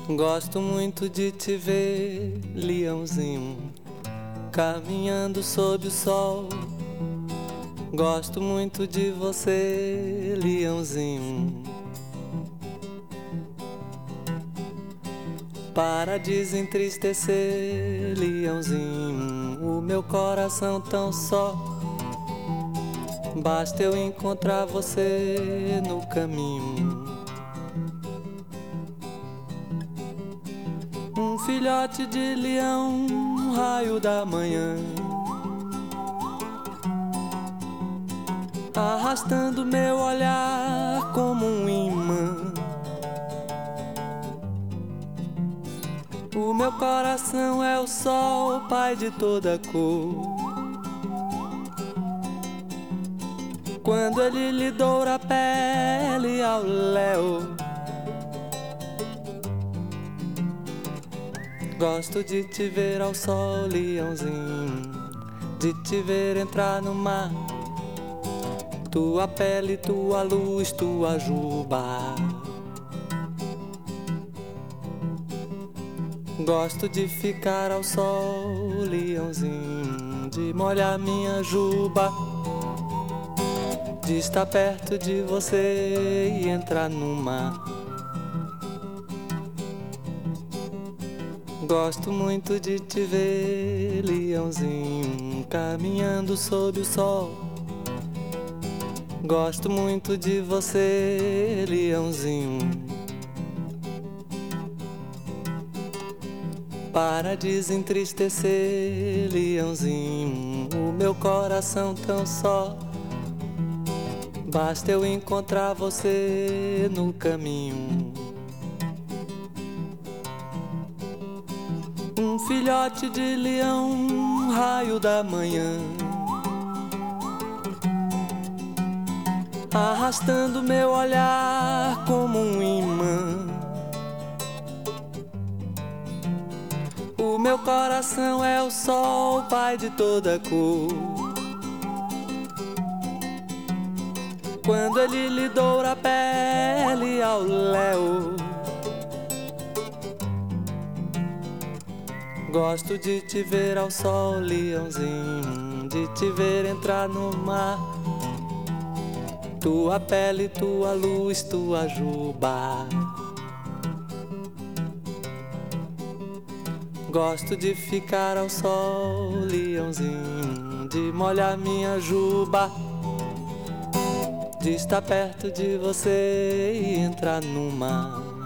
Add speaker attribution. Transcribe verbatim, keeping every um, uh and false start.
Speaker 1: Gosto muito de te ver, leãozinho, caminhando sob o sol. Gosto muito de você, leãozinho. Para desentristecer, leãozinho, o meu coração tão só. Basta eu encontrar você no caminho. Um filhote de leão, um raio da manhã, arrastando meu olhar como um imã. O meu coração é o sol, pai de toda cor. Quando ele lhe doura a pele ao léu, gosto de te ver ao sol, leãozinho, de te ver entrar no mar. Tua pele, tua luz, tua juba. Gosto de ficar ao sol, leãozinho, de molhar minha juba, de estar perto de você e entrar no mar. Gosto muito de te ver, leãozinho, caminhando sob o sol. Gosto muito de você, leãozinho. Para desentristecer, leãozinho, o meu coração tão só. Basta eu encontrar você no caminho. Um filhote de leão, um raio da manhã, arrastando meu olhar como um imã. O meu coração é o sol, pai de toda cor. Quando ele lhe doura a pele ao léu, gosto de te ver ao sol, leãozinho, de te ver entrar no mar. Tua pele, tua luz, tua juba. Gosto de ficar ao sol, leãozinho, de molhar minha juba, de estar perto de você e entrar no mar.